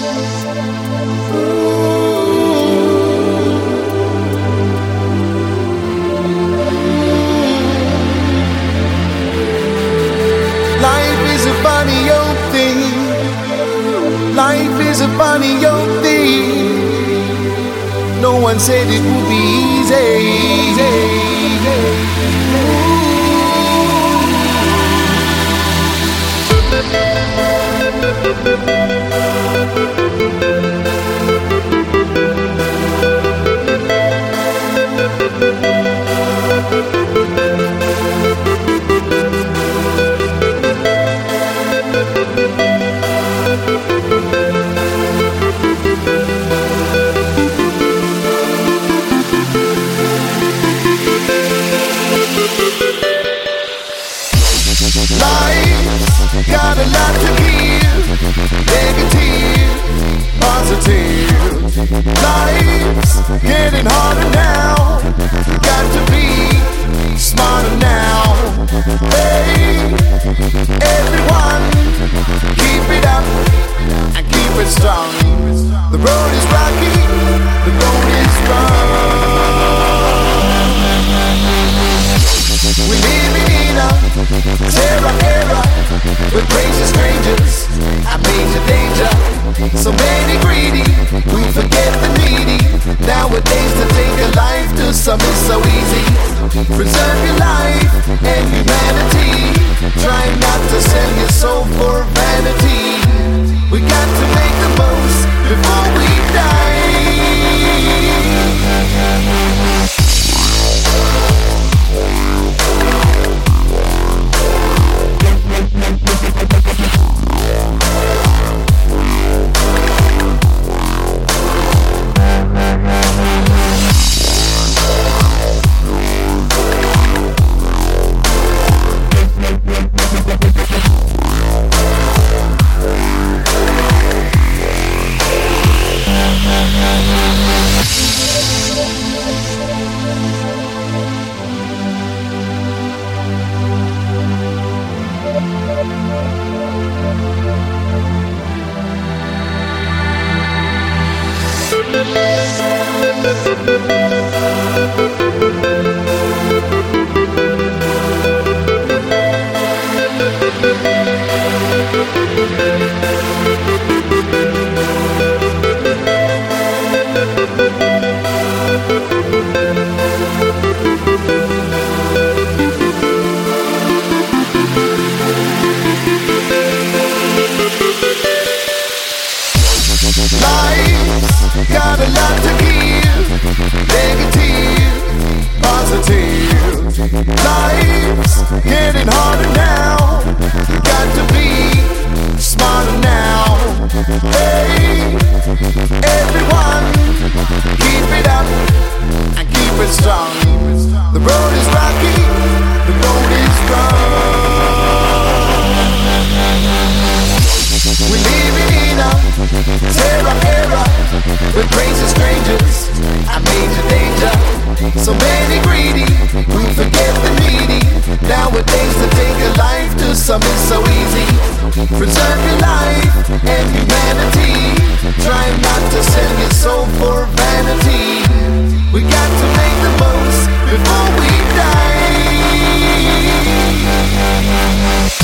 Life is a funny old thing. Life is a funny old thing. No one said it would be easy. Life's got a lot to give, negative, positive. Life's getting harder now, got to be smarter now. Hey, everyone, keep it up and keep it strong. The road is rocky, the road is wrong. We live in a terror era with crazy strangers and major danger. So many greedy, we forget the needy. Nowadays to take a life to some is so easy. Preserve your life and humanity. Try not to sell your soul for vanity. We got to make the most before we die. Life's got a lot to give, negative, positive. Life's getting harder now, got to be smarter now. Hey, everyone, keep it up and keep it strong. The road is rocky, the road is wrong. We live in a terror era with crazy strangers and major danger. So many greedy, we forget the needy. Nowadays to take a life to some is so easy. Preserve your life and humanity. Try not to sell your soul for vanity. We got to make the most before we die.